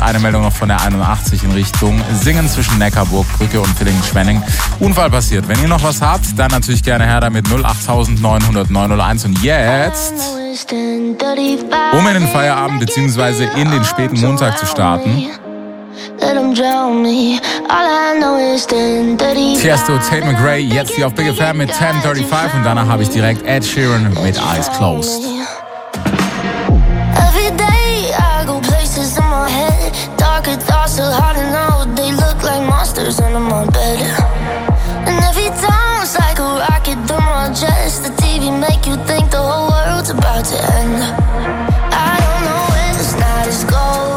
eine Meldung noch von der 81 in Richtung Singen zwischen Neckarburg, Brücke und Villingen-Schwenning. Unfall passiert. Wenn ihr noch was habt, dann natürlich gerne her damit 08900 901. Und jetzt, um in den Feierabend bzw. in den späten Montag zu starten, Tiesto, Tate McRae, jetzt hier auf Big FM mit 10:35 und danach habe ich direkt Ed Sheeran mit Eyes Closed. Every day I go places in my head. Darker thoughts are hard to know. They look like monsters under my bed. And every time it's like a rocket through my chest. The TV make you think the whole world's about to end. I don't know where this night is going.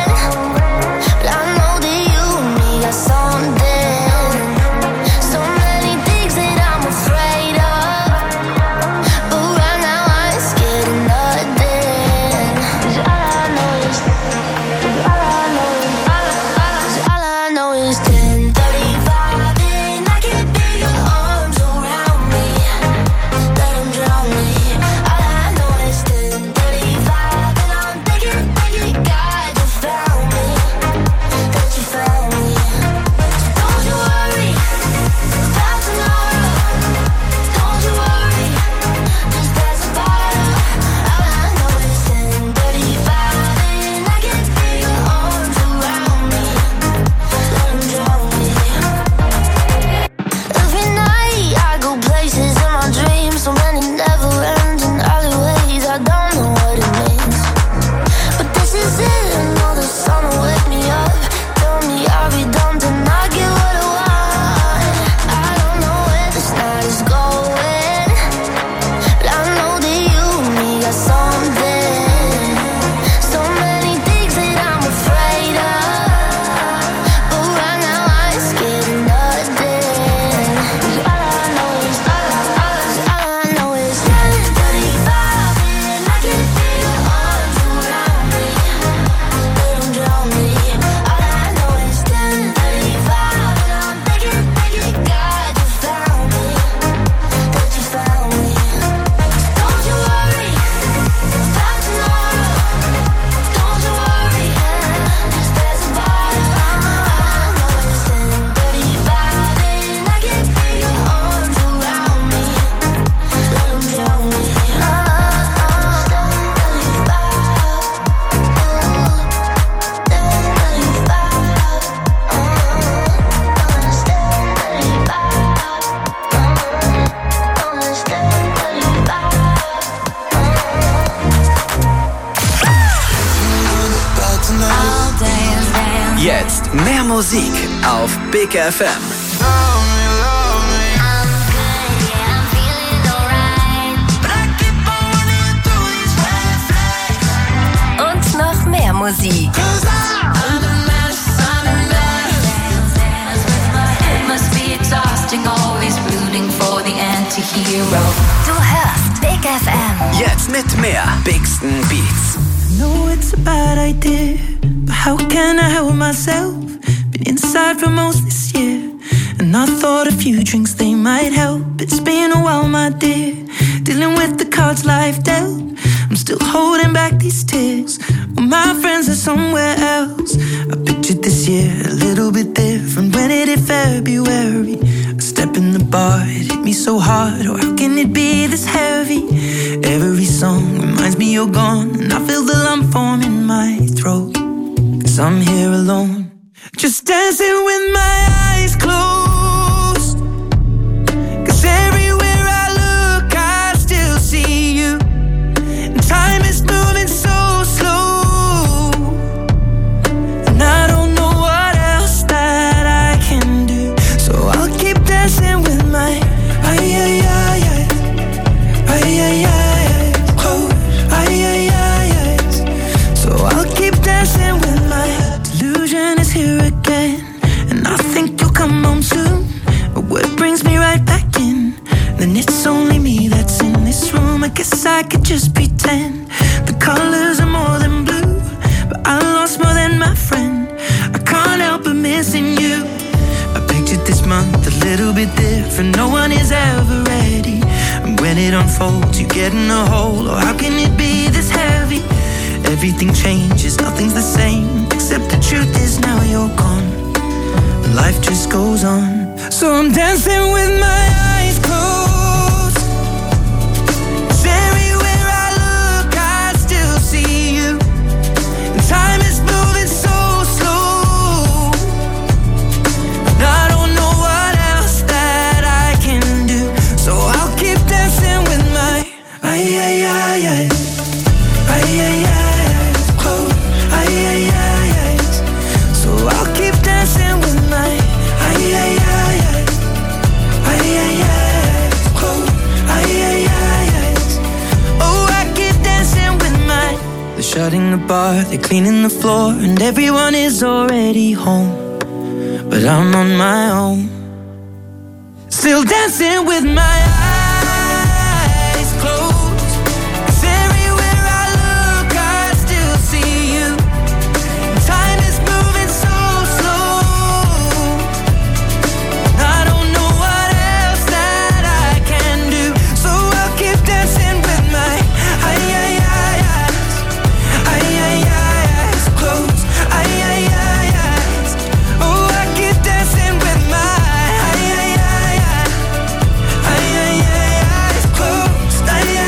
Jetzt mehr Musik auf Big FM. Und noch mehr Musik. Du hörst Big FM. Jetzt mit mehr Bigsten Beats. I know it's a bad idea, but how can I help myself? Been inside for most this year, and I thought a few drinks they might help. It's been a while, my dear, dealing with the cards life dealt. I'm still holding back these tears, well, my friends are somewhere else. I pictured this year a little bit different. When it hit February, a step in the bar, it hit me so hard. Or how can it be this heavy? Every song reminds me you're gone, and I feel the lump form in my throat. 'Cause I'm here alone, just dancing with my eyes closed. 'Cause everywhere I look, I still see you. And time is moving so slow, and I don't know what else that I can do. So I'll keep dancing with my So I'll keep dancing with my delusion is here again, and I think you'll come home soon. But what brings me right back in? Then it's only me that's in this room. I guess I could just pretend the colors are more than blue, but I lost more than my friend. I can't help but missing you. I pictured this month a little bit different. No one is ever ready, and when it unfolds, you get in a hole. Or how can it be this heavy? Everything changes, nothing's the same, except just goes on. So I'm dancing with my eyes closed. 'Cause everywhere I look, I still see you. And time is moving so slow. And I don't know what else that I can do. So I'll keep dancing with my eyes. Close. So I'll keep dancing with my eyes. Close. Oh, I keep dancing with my. They're shutting the bar, they're cleaning the floor, and everyone is already home. But I'm on my own, still dancing with my eyes closed. 'Cause everywhere I look, I still see you. Time is moving so slow. I don't know what else that I can do. So I'll keep dancing with my eyes closed. Oh, I keep dancing with my eyes closed.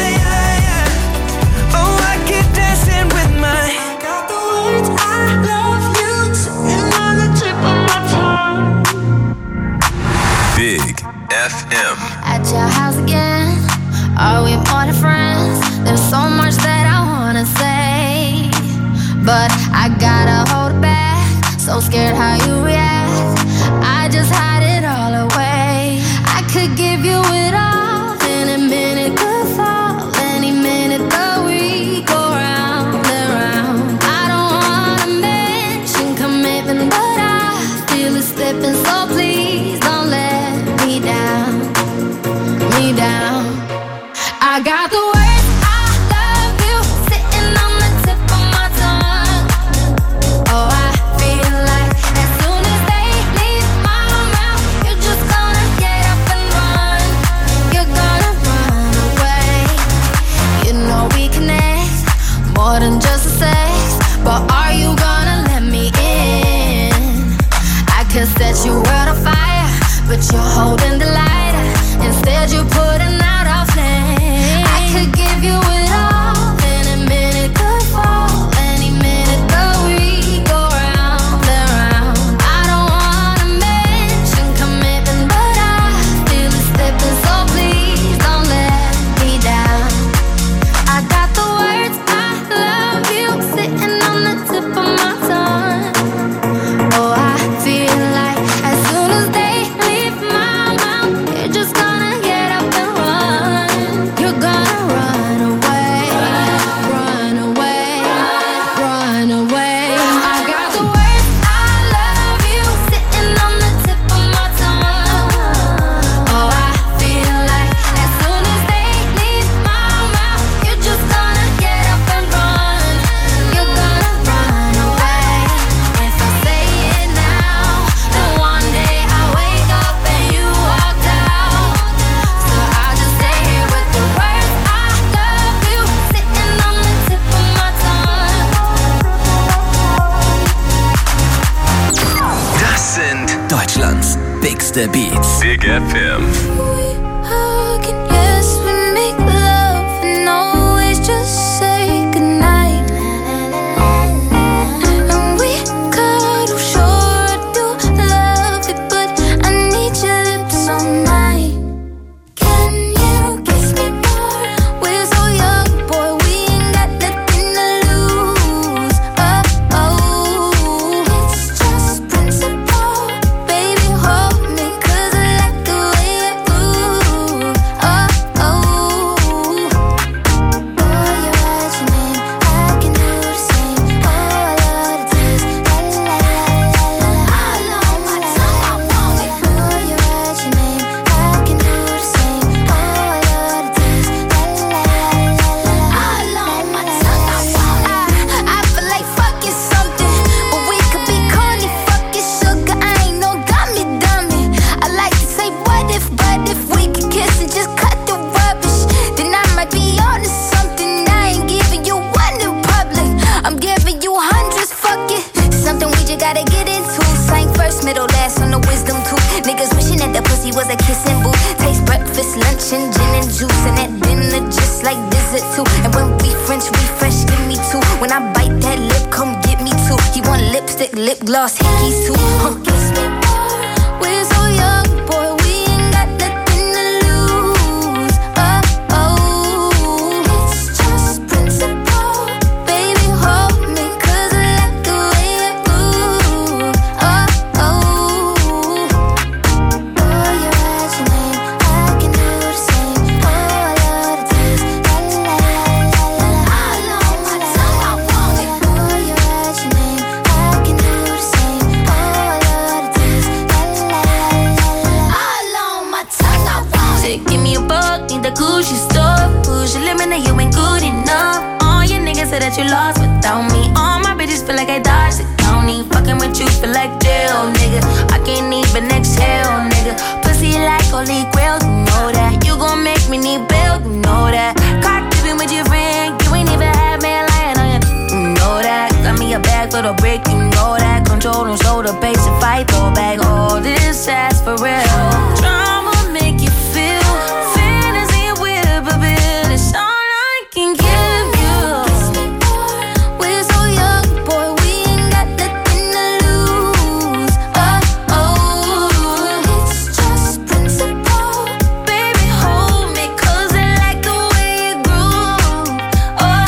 Oh, I keep dancing with my. Got the words I love you sitting on the tip of my tongue. Big FM. At your house again, are we more than friends? There's so much that I wanna say, but I gotta hold it back. So scared how you react, I just hide it all away. I could give you it all, any minute could fall, any minute the week go round and round. I don't wanna mention commitment, but I feel it slipping, so please don't let me down. I got the words I love you sitting on the tip of my tongue. Oh, I feel like as soon as they leave my mouth, you're just gonna get up and run. You're gonna run away. You know we connect more than just a sex, but are you gonna let me in? I could set your world on fire, but you're holding the lighter. Instead you're putting out our flame. I could give you it all, any minute could fall, any minute the week go round and round. I don't wanna mention commitment, but I feel it slipping, so please don't let me down. I got the words I love you sitting on the tip of my tongue. Oh, I feel like as soon as they leave my mouth, you're just gonna get up and run. You're gonna run away, run away, run away. I got the words I love you sitting on the tip of my tongue. Oh, I feel like as soon as they leave my mouth, you're just gonna get up and run. You're gonna run away. If I say it now, then one day I wake up and you walked out. So I'll just stay here with the words I love you sitting on the tip of my tongue. Das sind Deutschlands bigste Beats. Big FM. We hug and yes, we make love and always just say goodnight. And we cuddle, sure I do love it, but I need your lips all night. Can you kiss me more? We're so young, boy, we ain't got nothing to lose. It's just principle. Baby, hold me, 'cause I like the way it moves. Boy, you write your name, I can do the same. Oh, I love the taste, la la la la la la. All on my tongue, I want it. Boy, you write your name, I can do the same. Oh, I love the taste, la la la la la. All on my tongue, I want it. I feel like fucking something, but we could be corny, fucking sugar. I ain't no dummy. I like to say but if we could kiss and just cut the rubbish, then I might be on to something. I ain't giving you one in public, I'm giving you hundreds, fuck it. Something we just gotta get into, same first, middle, last on the wisdom tooth. Niggas wishing that the pussy was a kissing booth. Taste breakfast, lunch, and gin and juice. And at dinner, just like dessert too. And when we French refresh, give me two. When I bite that lip, come get me two. He want lipstick, lip gloss, hickeys too. Kiss me more, we're so young, boy, we ain't got nothing to lose. Oh, oh, it's just principle. Baby, hold me, 'cause I like the way you move. Oh, oh, boy, you write your name, I can do the same. Oh, I love the taste, la la la la la la. All on my tongue, I want it. Boy, you write your name, I can do the same. Oh, I love the taste, la la la la la. All on my tongue, I want it. Give me a buck, need the Gucci store. Push your limit, now you ain't good enough. All your niggas say that you lost without me. All my bitches feel like I dodged the county. Fucking with you feel like jail, nigga. I can't even exhale, nigga. Pussy like holy grail, you know that. You gon' make me need bail, you know that. Caught dipping with your friend, you ain't even had man lying on you. You know that. Got me a bag for the brick, you know that. Control and shoulder, base and fight, throw back. All this ass for real. Drama make you feel fantasy with a bill. It's all I can give you. Kiss me more, we're so young, boy, we ain't got nothing to lose. Oh, oh, it's just principle. Baby, hold me, 'cause I like the way you groove. Oh,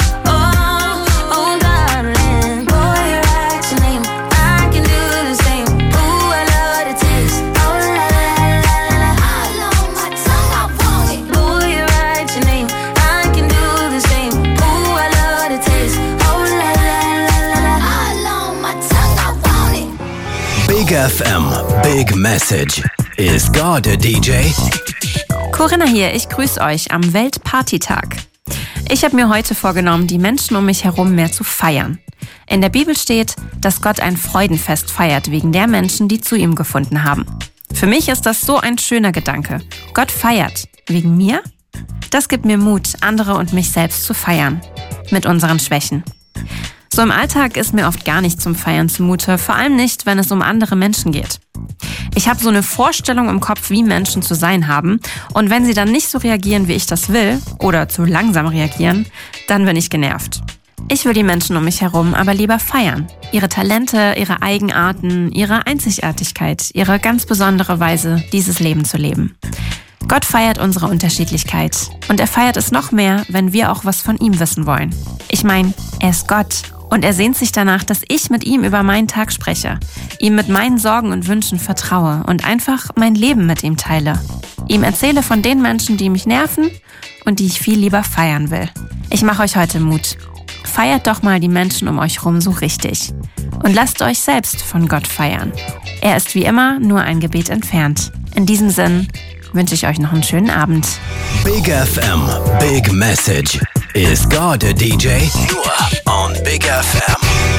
oh, oh, darling. Boy, you write your name, I can do the same. Ooh, I love the taste. Oh, la, la, la, la, la. All on my tongue, I want it. Boy, you write your name, I can do the same. Ooh, I love the taste. Oh, la, la, la, la, la. All on my tongue, I want it. Big FM, Big Message. Is God a DJ? Corinna hier, ich grüße euch am Weltpartytag. Ich habe mir heute vorgenommen, die Menschen um mich herum mehr zu feiern. In der Bibel steht, dass Gott ein Freudenfest feiert wegen der Menschen, die zu ihm gefunden haben. Für mich ist das so ein schöner Gedanke. Gott feiert. Wegen mir? Das gibt mir Mut, andere und mich selbst zu feiern. Mit unseren Schwächen. So im Alltag ist mir oft gar nicht zum Feiern zumute, vor allem nicht, wenn es um andere Menschen geht. Ich habe so eine Vorstellung im Kopf, wie Menschen zu sein haben, und wenn sie dann nicht so reagieren, wie ich das will, oder zu langsam reagieren, dann bin ich genervt. Ich will die Menschen um mich herum aber lieber feiern. Ihre Talente, ihre Eigenarten, ihre Einzigartigkeit, ihre ganz besondere Weise, dieses Leben zu leben. Gott feiert unsere Unterschiedlichkeit und er feiert es noch mehr, wenn wir auch was von ihm wissen wollen. Ich meine, er ist Gott und er sehnt sich danach, dass ich mit ihm über meinen Tag spreche, ihm mit meinen Sorgen und Wünschen vertraue und einfach mein Leben mit ihm teile. Ihm erzähle von den Menschen, die mich nerven und die ich viel lieber feiern will. Ich mache euch heute Mut. Feiert doch mal die Menschen um euch rum so richtig. Und lasst euch selbst von Gott feiern. Er ist wie immer nur ein Gebet entfernt. In diesem Sinn wünsche ich euch noch einen schönen Abend. Big FM, Big Message. Is God a DJ? Nur on Big FM.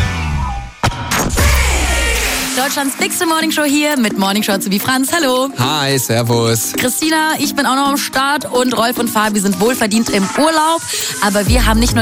Deutschlands bigste Morningshow hier mit Morningshow zu wie Franz. Hallo. Hi, servus. Christina, ich bin auch noch am Start und Rolf und Fabi sind wohlverdient im Urlaub. Aber wir haben nicht nur